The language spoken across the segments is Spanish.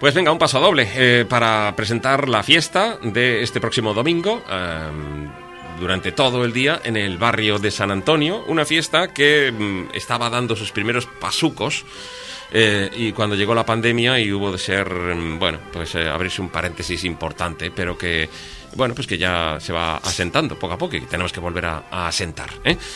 Pues venga, un paso doble para presentar la fiesta de este próximo domingo, durante todo el día en el barrio de San Antonio, una fiesta que estaba dando sus primeros pasucos y cuando llegó la pandemia y hubo de ser, abrirse un paréntesis importante, pero que, pues que ya se va asentando poco a poco y que tenemos que volver a asentar,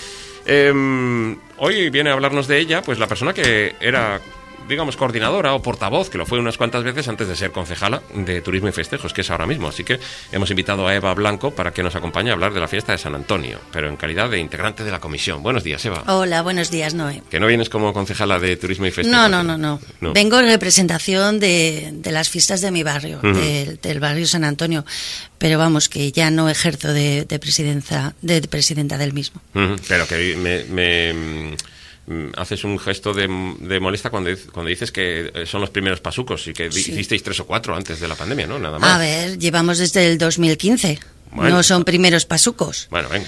hoy viene a hablarnos de ella, pues la persona que era, digamos, coordinadora o portavoz, que lo fue unas cuantas veces antes de ser concejala de Turismo y Festejos, que es ahora mismo. Así que hemos invitado a Eva Blanco para que nos acompañe a hablar de la fiesta de San Antonio, pero en calidad de integrante de la comisión. Buenos días, Eva. Hola, buenos días, Noé. Que no vienes como concejala de Turismo y Festejos. No. Vengo en representación de las fiestas de mi barrio, del barrio San Antonio, pero vamos, que ya no ejerzo de presidenta del mismo. Pero que haces un gesto de molesta cuando dices que son los primeros pasucos y que hicisteis 3 o 4 antes de la pandemia, ¿no? Nada más. A ver, llevamos desde el 2015. Bueno, no son primeros pasucos. Bueno, venga.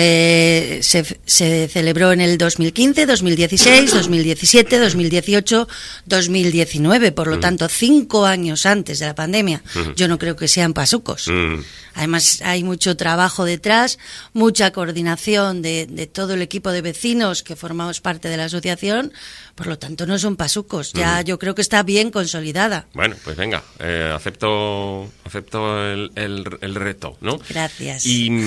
Se celebró en el 2015, 2016, 2017, 2018, 2019. Por lo tanto, 5 años antes de la pandemia. Yo no creo que sean pasucos. Además, hay mucho trabajo detrás, mucha coordinación de todo el equipo de vecinos que formamos parte de la asociación. Por lo tanto, no son pasucos. Ya yo creo que está bien consolidada. Bueno, pues venga, acepto el reto, ¿no? Gracias.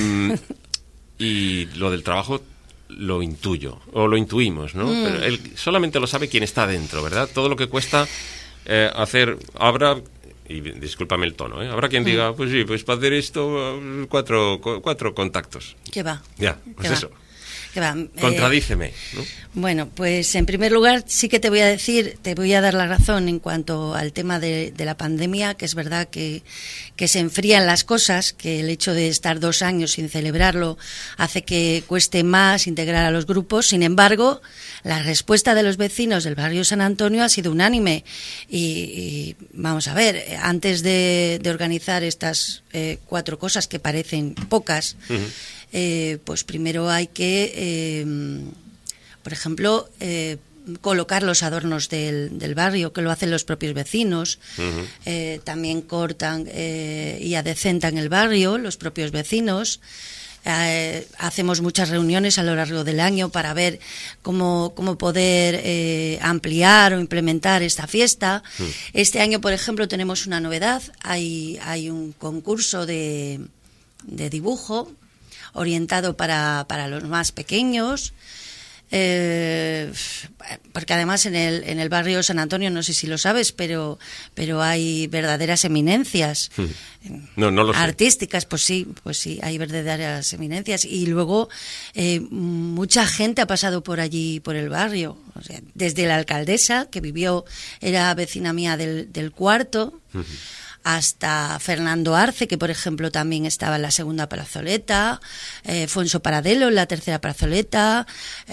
Y lo del trabajo lo intuyo, o lo intuimos, ¿no? Pero solamente lo sabe quien está dentro, ¿verdad? Todo lo que cuesta hacer... Y discúlpame el tono, habrá quien diga, pues sí, pues para hacer esto 4 contactos. ¿Qué va? Ya, pues ¿Qué eso. Va? ¿Qué va? Contradíceme, ¿no? Bueno, pues en primer lugar sí que te voy a dar la razón en cuanto al tema de la pandemia, que es verdad que se enfrían las cosas, que el hecho de estar 2 años sin celebrarlo hace que cueste más integrar a los grupos. Sin embargo, la respuesta de los vecinos del barrio San Antonio ha sido unánime y vamos a ver, antes de organizar estas 4 cosas que parecen pocas, pues primero hay que, por ejemplo, colocar los adornos del barrio, que lo hacen los propios vecinos. También cortan y adecentan el barrio los propios vecinos. Hacemos muchas reuniones a lo largo del año para ver cómo poder ampliar o implementar esta fiesta. Este año, por ejemplo, tenemos una novedad. Hay un concurso de dibujo orientado para los más pequeños, porque además en el barrio San Antonio, no sé si lo sabes, pero hay verdaderas eminencias. No lo sé. Artísticas, pues sí, hay verdaderas eminencias. Y luego mucha gente ha pasado por allí, por el barrio, o sea, desde la alcaldesa, que era vecina mía del cuarto, hasta Fernando Arce, que por ejemplo también estaba en la segunda plazoleta, Fonso Paradelo en la tercera plazoleta,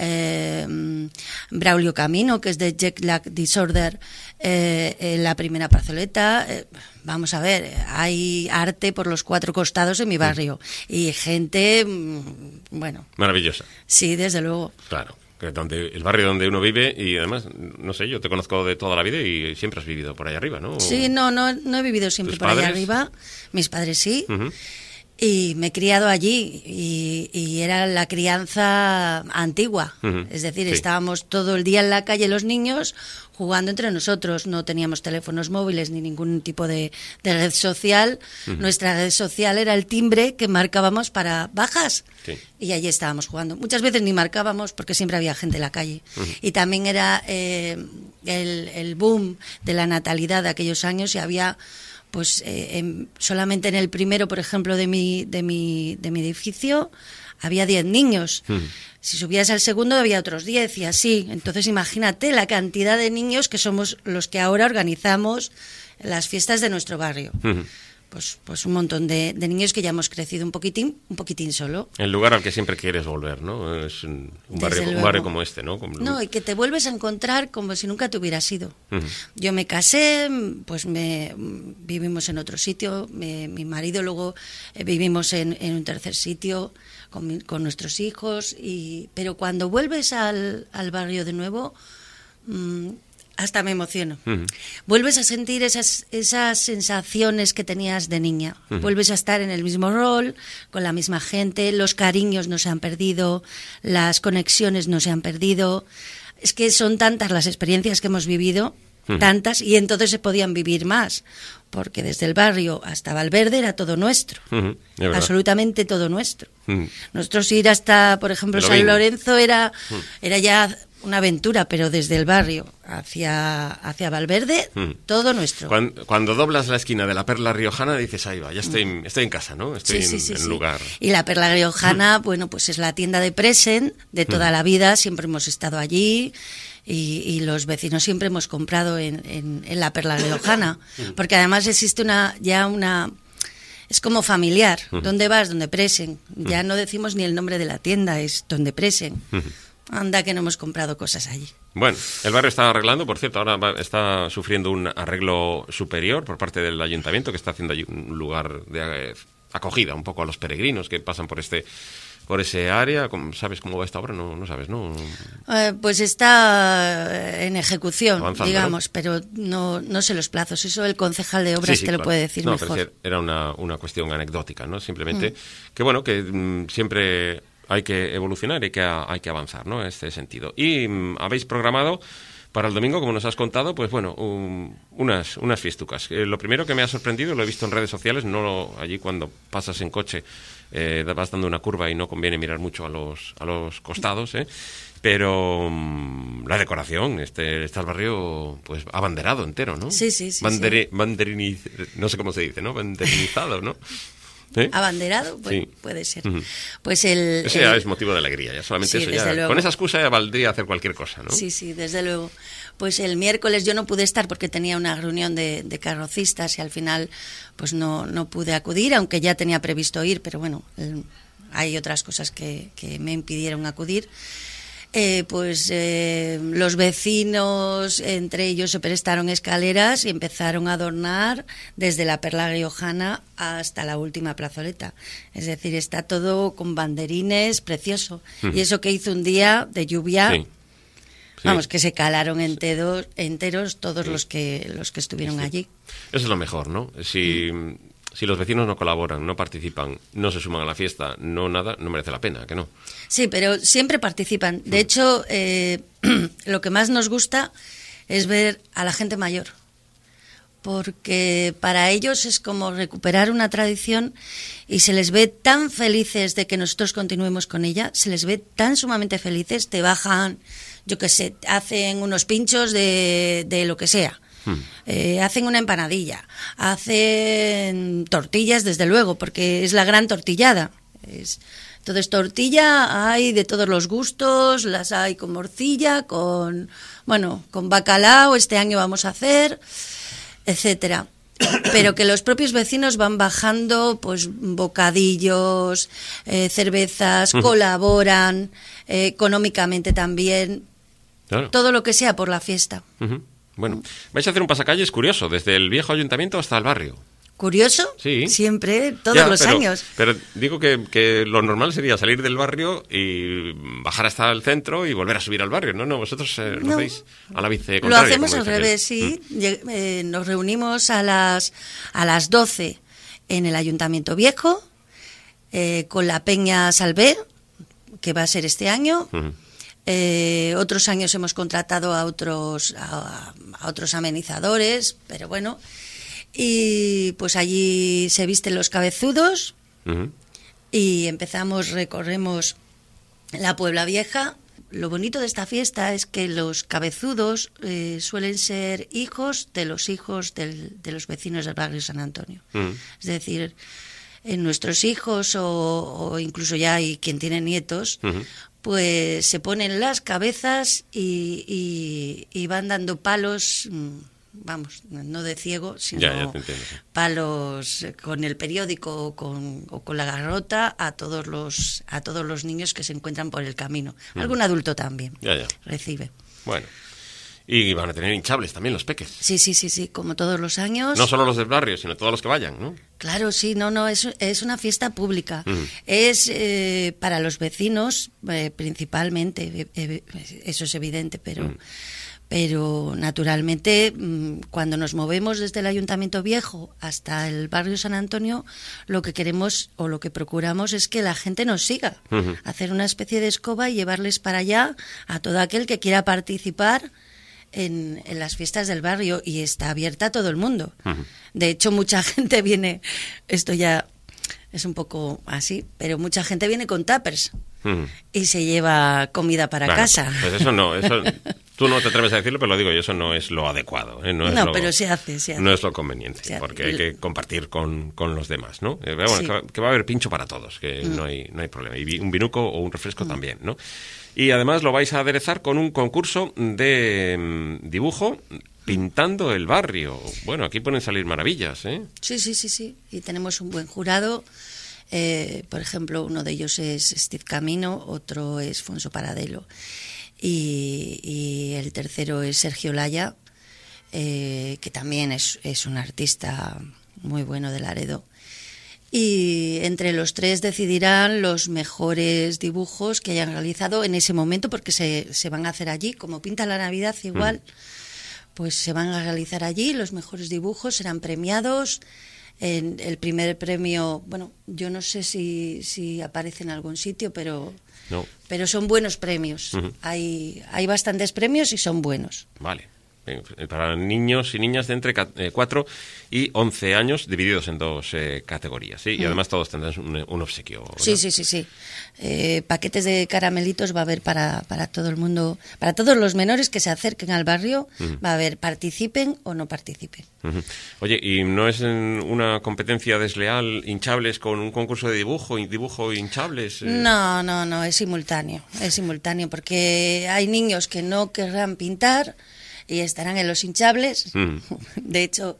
Braulio Camino, que es de Jet Lag Disorder, en la primera plazoleta. Vamos a ver, hay arte por los 4 costados en mi barrio y gente, maravillosa. Sí, desde luego. Claro. El barrio donde uno vive, y además, no sé, yo te conozco de toda la vida y siempre has vivido por ahí arriba, ¿no? Sí, no he vivido siempre por allá arriba. Mis padres sí. Y me he criado allí y era la crianza antigua. Es decir, estábamos todo el día en la calle los niños jugando entre nosotros. No teníamos teléfonos móviles ni ningún tipo de red social. Nuestra red social era el timbre que marcábamos para bajas. Sí. Y allí estábamos jugando. Muchas veces ni marcábamos porque siempre había gente en la calle. Y también era el boom de la natalidad de aquellos años y había... Pues solamente en el primero, por ejemplo, de mi edificio, había 10 niños. Si subías al segundo, había otros 10 y así. Entonces, imagínate la cantidad de niños que somos los que ahora organizamos las fiestas de nuestro barrio. Pues un montón de niños que ya hemos crecido un poquitín solo. El lugar al que siempre quieres volver, ¿no? Es un barrio como este, ¿no? No, y que te vuelves a encontrar como si nunca te hubieras ido. Yo me casé, pues vivimos en otro sitio, mi marido luego vivimos en un tercer sitio con nuestros hijos, pero cuando vuelves al barrio de nuevo... Hasta me emociono. Vuelves a sentir esas sensaciones que tenías de niña. Vuelves a estar en el mismo rol, con la misma gente, los cariños no se han perdido, las conexiones no se han perdido. Es que son tantas las experiencias que hemos vivido, tantas, y entonces se podían vivir más, porque desde el barrio hasta Valverde era todo nuestro, absolutamente todo nuestro. Nosotros ir hasta, por ejemplo, San Lorenzo era ya una aventura, pero desde el barrio hacia Valverde, todo nuestro. Cuando doblas la esquina de la Perla Riojana dices, ahí va, ya estoy en casa, ¿no? Estoy en lugar. Y la Perla Riojana, bueno, pues es la tienda de present de toda la vida, siempre hemos estado allí. Y los vecinos siempre hemos comprado en la Perla Riojana, porque además existe es como familiar. ¿Dónde vas? Donde presen. Ya no decimos ni el nombre de la tienda, es donde presen. Anda que no hemos comprado cosas allí. Bueno, el barrio está arreglando, por cierto, ahora está sufriendo un arreglo superior por parte del ayuntamiento, que está haciendo allí un lugar de acogida un poco a los peregrinos que pasan por ese área. ¿Sabes cómo va esta obra? No sabes, ¿no? Pues está en ejecución, avanzando, digamos, ¿no? Pero no sé los plazos. Eso el concejal de obras te lo puede decir mejor. Pero era una cuestión anecdótica, ¿no? Simplemente que, bueno, que siempre hay que evolucionar y que hay que avanzar, ¿no? En este sentido. Y habéis programado para el domingo, como nos has contado, pues bueno, unas fiestucas. Lo primero que me ha sorprendido, lo he visto en redes sociales, allí cuando pasas en coche vas dando una curva y no conviene mirar mucho a los costados, pero la decoración, está el barrio pues abanderado entero, ¿no? Sí. No sé cómo se dice, ¿no? Banderinizado, ¿no? ¿Abanderado? Pues, sí. Puede ser. Pues Eso ya es motivo de alegría, ya solamente eso. Ya, con esa excusa ya valdría hacer cualquier cosa, ¿no? Sí, desde luego. Pues el miércoles yo no pude estar porque tenía una reunión de carrocistas y al final pues no pude acudir, aunque ya tenía previsto ir, pero bueno, hay otras cosas que me impidieron acudir. Los vecinos, entre ellos, se prestaron escaleras y empezaron a adornar desde la Perla Riojana hasta la última plazoleta. Es decir, está todo con banderines, precioso. Y eso que hizo un día de lluvia, vamos, que se calaron enteros todos los que estuvieron allí. Eso es lo mejor, ¿no? Si los vecinos no colaboran, no participan, no se suman a la fiesta, no merece la pena, ¿que no? Sí, pero siempre participan. De hecho, lo que más nos gusta es ver a la gente mayor, porque para ellos es como recuperar una tradición y se les ve tan felices de que nosotros continuemos con ella, se les ve tan sumamente felices, te bajan, yo qué sé, hacen unos pinchos de lo que sea. Hacen una empanadilla, hacen tortillas, desde luego, porque es la gran tortillada. Entonces, tortilla hay de todos los gustos, las hay con morcilla, con bacalao, este año vamos a hacer, etcétera. Pero que los propios vecinos van bajando, pues, bocadillos, cervezas, colaboran económicamente también, claro. Todo lo que sea por la fiesta. Bueno, vais a hacer un pasacalles curioso, desde el viejo ayuntamiento hasta el barrio. ¿Curioso? Sí. Siempre, todos los años. Pero digo que lo normal sería salir del barrio y bajar hasta el centro y volver a subir al barrio, ¿no? Vosotros lo hacéis a la vice contraria. Lo hacemos al revés, sí. Nos reunimos a las 12 en el Ayuntamiento Viejo, con la Peña Salvé, que va a ser este año. Otros años hemos contratado a otros amenizadores, pero bueno, y pues allí se visten los cabezudos y recorremos la Puebla Vieja. Lo bonito de esta fiesta es que los cabezudos suelen ser hijos de los vecinos del barrio San Antonio. Es decir, nuestros hijos o incluso ya hay quien tiene nietos, pues se ponen las cabezas y van dando palos, vamos, no de ciego, sino palos con el periódico o con la garrota a todos los niños que se encuentran por el camino. Algún adulto también recibe. Bueno. Y van a tener hinchables también los peques. Sí, como todos los años. No solo los del barrio, sino todos los que vayan, ¿no? Claro, sí, es una fiesta pública. Es para los vecinos principalmente, eso es evidente, Pero naturalmente, cuando nos movemos desde el Ayuntamiento Viejo hasta el barrio San Antonio, lo que queremos o lo que procuramos es que la gente nos siga, hacer una especie de escoba y llevarles para allá a todo aquel que quiera participar en las fiestas del barrio, y está abierta a todo el mundo. De hecho, mucha gente viene, esto ya es un poco así, pero mucha gente viene con tuppers y se lleva comida para casa. Pues eso no, tú no te atreves a decirlo, pero lo digo yo, eso no es lo adecuado. No, pero se hace. No es lo conveniente, porque hay que compartir con los demás, ¿no? Bueno, sí. que va a haber pincho para todos, que no hay problema. Y un vinuco o un refresco también, ¿no? Y además lo vais a aderezar con un concurso de dibujo pintando el barrio. Bueno, aquí pueden salir maravillas, ¿eh? Sí. Y tenemos un buen jurado. Por ejemplo, uno de ellos es Steve Camino, otro es Fonso Paradelo. Y el tercero es Sergio Laya, que también es un artista muy bueno de Laredo. Y entre los tres decidirán los mejores dibujos que hayan realizado en ese momento, porque se van a hacer allí, como pinta la Navidad igual, pues se van a realizar allí, los mejores dibujos serán premiados. El primer premio, bueno, yo no sé si aparece en algún sitio, pero son buenos premios. Hay bastantes premios y son buenos. Vale. Para niños y niñas de entre 4 y 11 años, divididos en dos categorías, ¿sí? Y además todos tendrán un obsequio, ¿verdad? Sí. Paquetes de caramelitos va a haber para todo el mundo, para todos los menores que se acerquen al barrio, va a haber, participen o no participen. Oye, ¿y no es una competencia desleal hinchables con un concurso de dibujo hinchables? No, es simultáneo, porque hay niños que no querrán pintar y estarán en los hinchables. De hecho,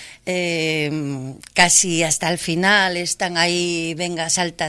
casi hasta el final están ahí, venga, salta.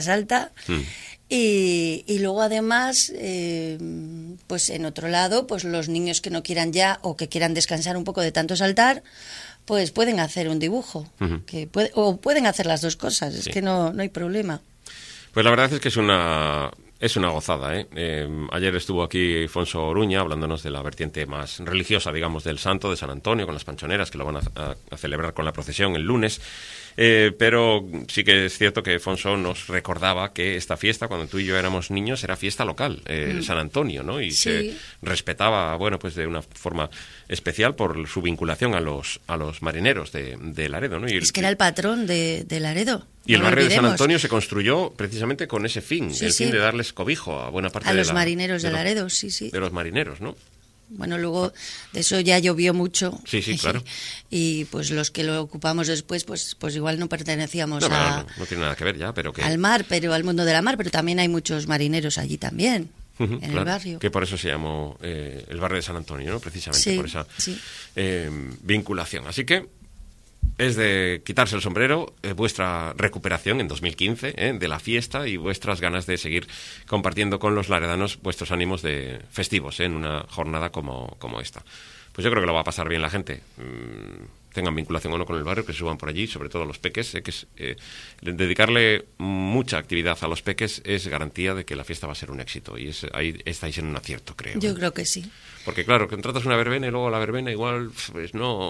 Y luego además, pues en otro lado, pues los niños que no quieran ya o que quieran descansar un poco de tanto saltar, pues pueden hacer un dibujo, o pueden hacer las dos cosas, es que no hay problema. Pues la verdad es que es una gozada, ¿eh? Ayer estuvo aquí Fonso Oruña hablándonos de la vertiente más religiosa, digamos, del santo de San Antonio, con las panchoneras, que lo van a celebrar con la procesión el lunes. Pero sí que es cierto que Fonso nos recordaba que esta fiesta, cuando tú y yo éramos niños, era fiesta local, San Antonio, ¿no? Y se respetaba, bueno, pues de una forma especial por su vinculación a los marineros de Laredo, ¿no? Es que era el patrón de Laredo. Y el barrio de San Antonio se construyó precisamente con ese fin, fin de darles cobijo a buena parte de los marineros de Laredo, de los marineros, ¿no? Bueno, luego de eso ya llovió mucho. Sí, claro. Y pues los que lo ocupamos después, pues igual no pertenecíamos no tiene nada que ver ya, pero que al mar, pero al mundo de la mar, pero también hay muchos marineros allí también, en el barrio. Que por eso se llamó el barrio de San Antonio, ¿no? Precisamente por esa vinculación. Así que es de quitarse el sombrero vuestra recuperación en 2015 de la fiesta y vuestras ganas de seguir compartiendo con los laredanos vuestros ánimos de festivos en una jornada como esta. Pues yo creo que lo va a pasar bien la gente. Tengan vinculación o no con el barrio, que se suban por allí, sobre todo los peques. Dedicarle mucha actividad a los peques es garantía de que la fiesta va a ser un éxito. Y ahí estáis en un acierto, creo. Yo creo que sí. Porque claro, que contratas una verbena y luego la verbena igual pues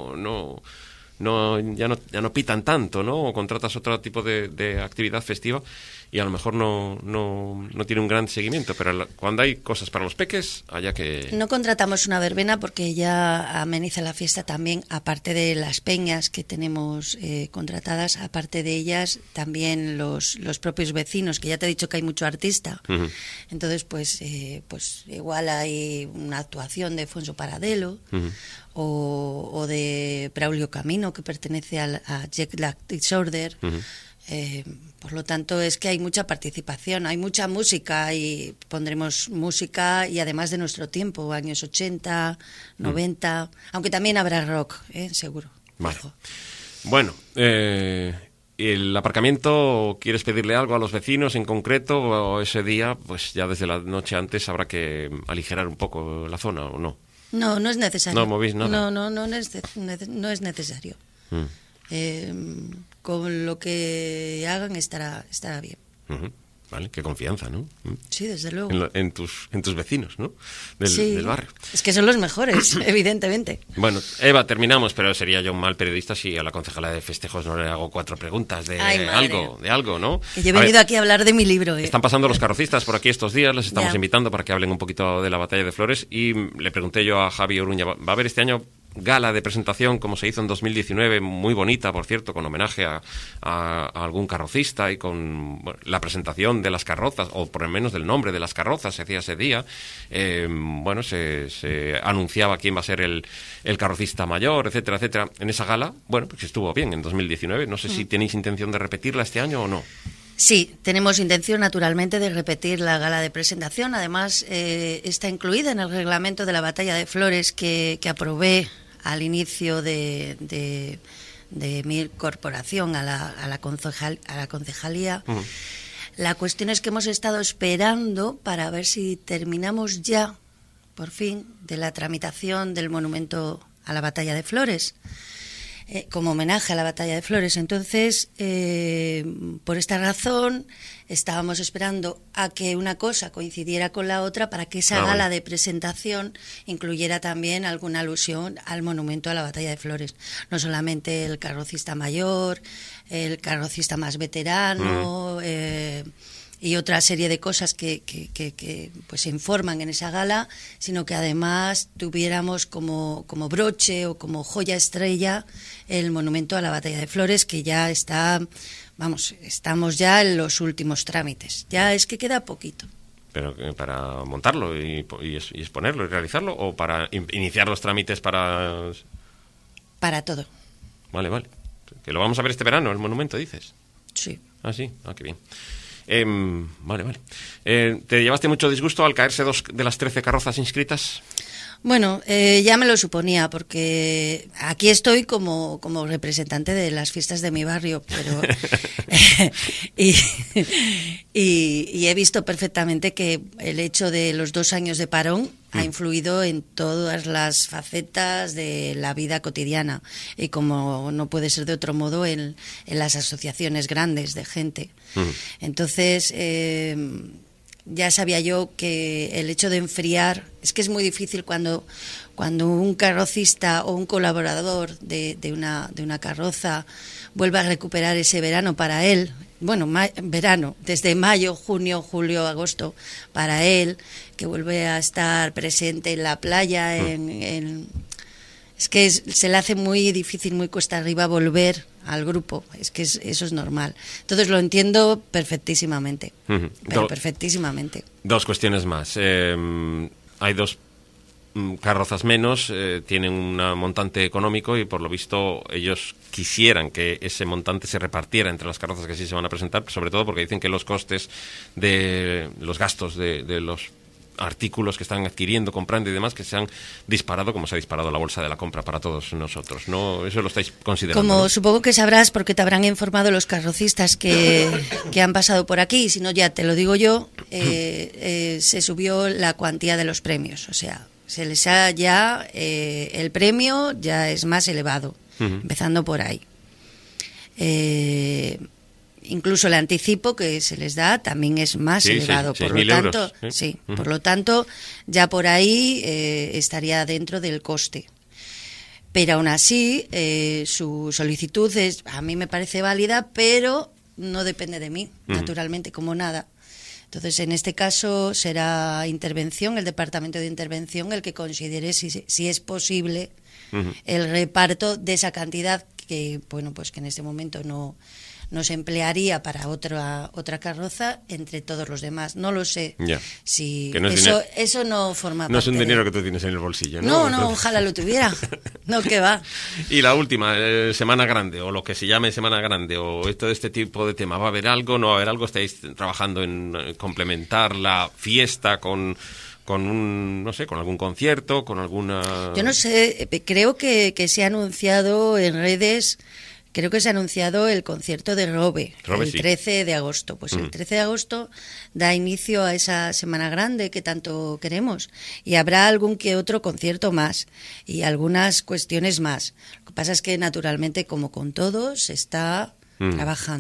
ya no pitan tanto, ¿no? O contratas otro tipo de actividad festiva y a lo mejor no tiene un gran seguimiento, pero cuando hay cosas para los peques, allá que... No contratamos una verbena porque ya ameniza la fiesta también, aparte de las peñas que tenemos contratadas, aparte de ellas también los propios vecinos, que ya te he dicho que hay mucho artista. Entonces, pues igual hay una actuación de Fonso Paradelo, o de Braulio Camino, que pertenece a Jet Lag Disorder. Por lo tanto, es que hay mucha participación, hay mucha música y pondremos música y además de nuestro tiempo, años 80, 90, aunque también habrá rock, seguro. Vale. Bueno, ¿el aparcamiento quieres pedirle algo a los vecinos en concreto o ese día, pues ya desde la noche antes habrá que aligerar un poco la zona o no? No es necesario. ¿No movís nada? No es necesario. Con lo que hagan estará bien. Vale, qué confianza, ¿no? Sí, desde luego. En tus vecinos, ¿no? Sí, del barrio. Es que son los mejores, evidentemente. Bueno, Eva, terminamos, pero sería yo un mal periodista si a la concejala de festejos no le hago 4 preguntas de algo, ¿no? Que yo he venido aquí a hablar de mi libro. Están pasando los carrocistas por aquí estos días, les estamos Ya. invitando para que hablen un poquito de la Batalla de Flores, y le pregunté yo a Javi Oruña, ¿va a haber este año gala de presentación como se hizo en 2019, muy bonita, por cierto, con homenaje a algún carrocista y con la presentación de las carrozas, o por lo menos del nombre de las carrozas, se hacía ese día? Se anunciaba quién va a ser el carrocista mayor, etcétera, etcétera. En esa gala, bueno, pues estuvo bien en 2019. No sé si tenéis intención de repetirla este año o no. Sí, tenemos intención naturalmente de repetir la gala de presentación. Además, está incluida en el reglamento de la Batalla de Flores que aprobé al inicio de mi incorporación a la concejalía. Uh-huh. La cuestión es que hemos estado esperando para ver si terminamos ya, por fin, de la tramitación del monumento a la Batalla de Flores, como homenaje a la Batalla de Flores. Entonces, por esta razón, estábamos esperando a que una cosa coincidiera con la otra para que esa gala de presentación incluyera también alguna alusión al monumento a la Batalla de Flores. No solamente el carrocista mayor, el carrocista más veterano, y otra serie de cosas que pues se informan en esa gala, sino que además tuviéramos como broche o como joya estrella el monumento a la Batalla de Flores, que ya está, estamos ya en los últimos trámites. Ya es que queda poquito. ¿Pero para montarlo y exponerlo y realizarlo, o para iniciar los trámites para...? Para todo. Vale. Que lo vamos a ver este verano, el monumento, dices. Sí. Ah, sí. Ah, qué bien. Vale. ¿Te llevaste mucho disgusto al caerse 2 de las 13 carrozas inscritas? Bueno, ya me lo suponía, porque aquí estoy como representante de las fiestas de mi barrio, pero y he visto perfectamente que el hecho de los 2 años de parón ha influido en todas las facetas de la vida cotidiana, y como no puede ser de otro modo, en las asociaciones grandes de gente. Entonces, ya sabía yo que el hecho de enfriar, es que es muy difícil cuando un carrocista o un colaborador de una carroza vuelve a recuperar ese verano para él, verano, desde mayo, junio, julio, agosto, para él, que vuelve a estar presente en la playa, es que se le hace muy difícil, muy cuesta arriba volver al grupo. Es que eso es normal. Entonces lo entiendo perfectísimamente. Pero perfectísimamente. 2 cuestiones más. Hay 2 carrozas menos, tienen un montante económico, y por lo visto ellos quisieran que ese montante se repartiera entre las carrozas que sí se van a presentar, sobre todo porque dicen que los costes de los gastos de los artículos que están adquiriendo, comprando y demás, que se han disparado como se ha disparado la bolsa de la compra para todos nosotros, ¿no? Eso lo estáis considerando, como ¿no? Supongo que sabrás, porque te habrán informado los carrocistas que han pasado por aquí, si no ya te lo digo yo, se subió la cuantía de los premios, o sea, se les ha ya el premio ya es más elevado, empezando por ahí. Incluso el anticipo que se les da también es más elevado, por lo tanto, euros, por lo tanto, ya por ahí estaría dentro del coste. Pero aún así, su solicitud a mí me parece válida, pero no depende de mí, naturalmente, como nada. Entonces, en este caso será intervención, el Departamento de Intervención, el que considere si es posible el reparto de esa cantidad que, pues que en este momento no se emplearía para otra carroza entre todos los demás. No lo sé. Ya. Si que no es eso no forma parte. No es un dinero que tú tienes en el bolsillo, ¿no? No, ojalá lo tuviera. No, que va. Y la última, Semana Grande, o lo que se llame Semana Grande, o este tipo de tema. ¿Va a haber algo? ¿No va a haber algo? ¿Estáis trabajando en complementar la fiesta con algún concierto, con alguna...? Yo no sé, creo que se ha anunciado en redes. Creo que se ha anunciado el concierto de Robe el 13 de agosto. Pues el 13 de agosto da inicio a esa Semana Grande que tanto queremos. Y habrá algún que otro concierto más y algunas cuestiones más. Lo que pasa es que, naturalmente, como con todos, se está trabajando.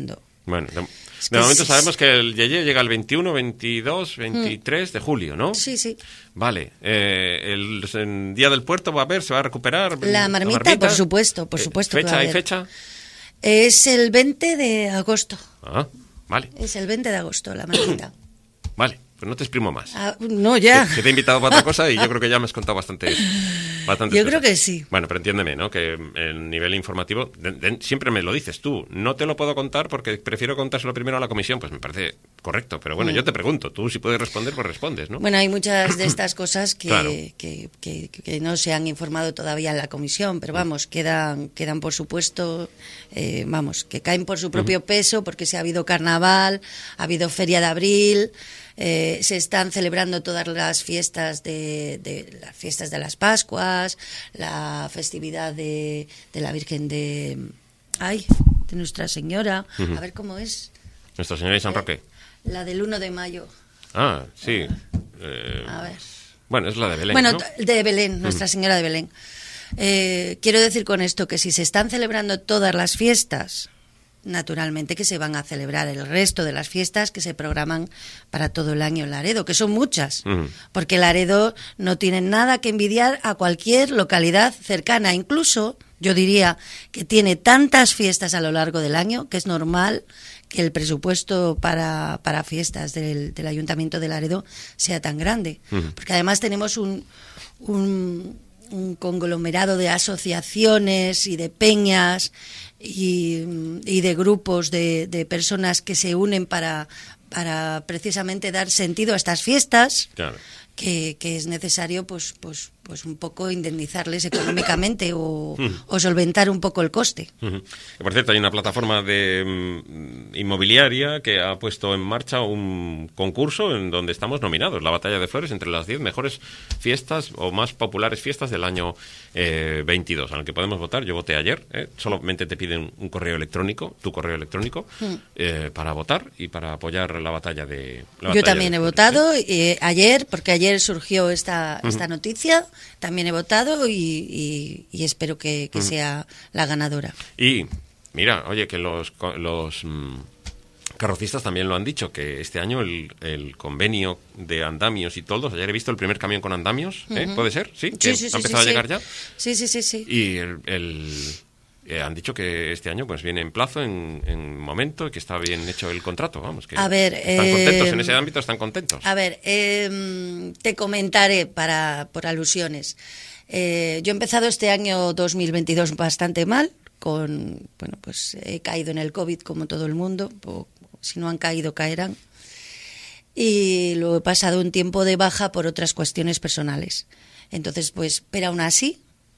Bueno, de momento sabemos que el Yeye llega el 21, 22, 23 de julio, ¿no? Sí, sí. Vale. El Día del Puerto se va a recuperar. La marmita, por supuesto que va a ¿Fecha haber. y fecha? Es el 20 de agosto. Ah, vale. Es el 20 de agosto, la marmita. Vale, pues no te exprimo más. No, ya. Que te he invitado para otra cosa y yo creo que ya me has contado bastante. Yo creo que sí. Bueno, pero entiéndeme, ¿no? Que el nivel informativo, siempre me lo dices tú, no te lo puedo contar porque prefiero contárselo primero a la comisión, pues me parece correcto, pero bueno, yo te pregunto, tú si puedes responder, pues respondes, ¿no? Bueno, hay muchas de estas cosas que, Claro. que no se han informado todavía en la comisión, pero vamos, quedan por supuesto, que caen por su propio peso, porque si ha habido carnaval, ha habido Feria de Abril, se están celebrando todas las fiestas de las fiestas de las Pascuas, la festividad de la Virgen de Nuestra Señora, a ver cómo es. Nuestra Señora de San Roque. La del 1 de mayo. Ah, sí. A ver. Bueno, es la de Belén, Bueno, ¿no? de Belén, Nuestra Señora de Belén. Quiero decir con esto que si se están celebrando todas las fiestas, naturalmente que se van a celebrar el resto de las fiestas que se programan para todo el año en Laredo, que son muchas, porque Laredo no tiene nada que envidiar a cualquier localidad cercana. Incluso, yo diría que tiene tantas fiestas a lo largo del año que es normal que el presupuesto para fiestas del Ayuntamiento de Laredo sea tan grande. Porque además tenemos un conglomerado de asociaciones y de peñas y de grupos de personas que se unen para precisamente dar sentido a estas fiestas. Claro. Que es necesario pues un poco indemnizarles económicamente o solventar un poco el coste. Por cierto, hay una plataforma de inmobiliaria que ha puesto en marcha un concurso en donde estamos nominados, la Batalla de Flores, entre las 10 mejores fiestas o más populares fiestas del año 22, en el que podemos votar. Yo voté ayer, solamente te piden un correo electrónico, tu correo electrónico, para votar y para apoyar la batalla de Yo también he votado ayer, porque ayer surgió esta noticia, también he votado y espero que sea la ganadora. Y mira, oye, que los carrocistas también lo han dicho, que este año el convenio de andamios y toldos, ayer he visto el primer camión con andamios, ¿puede ser? ¿Sí? ¿Que Sí, ha empezado a llegar ya? Sí. Y han dicho que este año pues viene en plazo, en momento, y que está bien hecho el contrato, vamos, que a ver, están contentos en ese ámbito, están contentos. A ver, te comentaré por alusiones. Yo he empezado este año 2022 bastante mal, pues he caído en el COVID como todo el mundo, si no han caído, caerán. Y luego he pasado un tiempo de baja por otras cuestiones personales. Entonces, pues, pero aún así,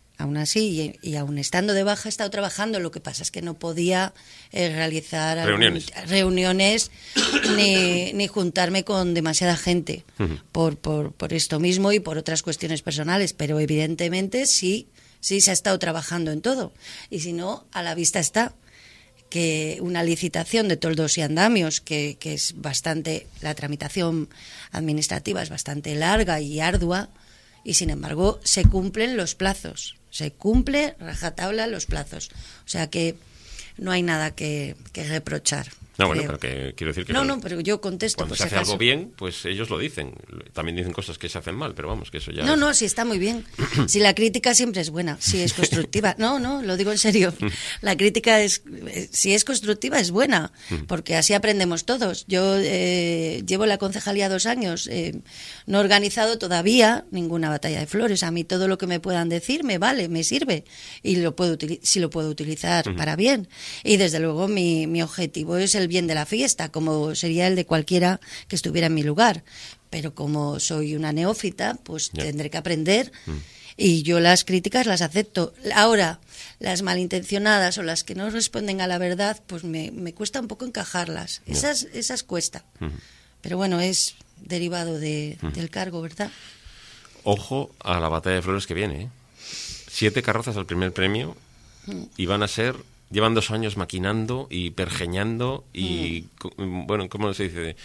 y aún estando de baja, he estado trabajando. Lo que pasa es que no podía realizar reuniones ni juntarme con demasiada gente por esto mismo y por otras cuestiones personales. Pero evidentemente sí se ha estado trabajando en todo. Y si no, a la vista está que una licitación de toldos y andamios, que es bastante, la tramitación administrativa es bastante larga y ardua, y sin embargo se cumplen los plazos. Se cumple rajatabla los plazos. O sea que no hay nada que reprochar. No, bueno, pero que quiero decir que... No, pero yo contesto. Cuando se hace algo bien, pues ellos lo dicen. También dicen cosas que se hacen mal, pero vamos, que eso ya... No, sí, está muy bien. Si la crítica siempre es buena, si es constructiva. No, lo digo en serio. La crítica si es constructiva, es buena, porque así aprendemos todos. Yo llevo la concejalía 2 años, no he organizado todavía ninguna batalla de flores. A mí todo lo que me puedan decir me vale, me sirve, y lo puedo utilizar para bien. Y desde luego mi objetivo es el bien de la fiesta, como sería el de cualquiera que estuviera en mi lugar. Pero como soy una neófita, pues tendré que aprender y yo las críticas las acepto. Ahora, las malintencionadas o las que no responden a la verdad, pues me cuesta un poco encajarlas. Esas cuesta. Pero bueno, es derivado del cargo, ¿verdad? Ojo a la batalla de flores que viene, ¿eh? 7 carrozas al primer premio y van a ser... Llevan 2 años maquinando y pergeñando y, bueno, ¿cómo se dice?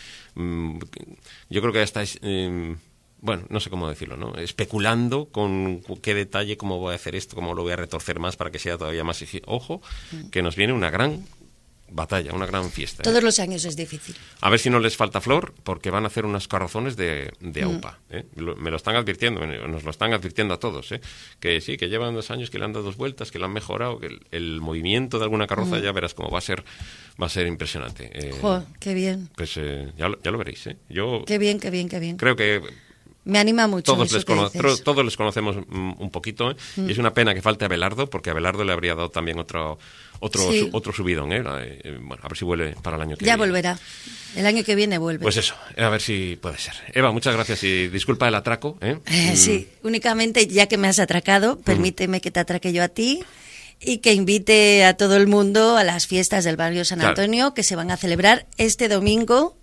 Yo creo que hasta bueno, no sé cómo decirlo, ¿no? Especulando con qué detalle, cómo voy a hacer esto, cómo lo voy a retorcer más para que sea todavía más... Ojo, que nos viene una gran batalla, una gran fiesta. Todos los años es difícil. A ver si no les falta flor, porque van a hacer unas carrozones de AUPA. Me lo están advirtiendo, nos lo están advirtiendo a todos. Que sí, que llevan 2 años, que le han dado 2 vueltas, que lo han mejorado, que el movimiento de alguna carroza ya verás cómo va a ser impresionante. Qué bien. Pues ya lo veréis. Yo qué bien, qué bien, qué bien. creo que me anima mucho. Todos les conocemos un poquito, y es una pena que falte Abelardo, porque a Abelardo le habría dado también otro subidón. Bueno, a ver si vuelve para el año que viene. Ya volverá. El año que viene vuelve. Pues eso, a ver si puede ser. Eva, muchas gracias y disculpa el atraco. Sí, únicamente ya que me has atracado, permíteme que te atraque yo a ti y que invite a todo el mundo a las fiestas del barrio San Antonio, que se van a celebrar este domingo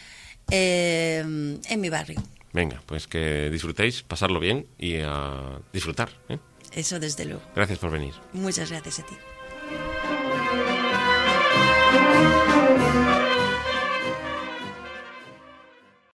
en mi barrio. Venga, pues que disfrutéis, pasarlo bien y a disfrutar. Eso desde luego. Gracias por venir. Muchas gracias a ti.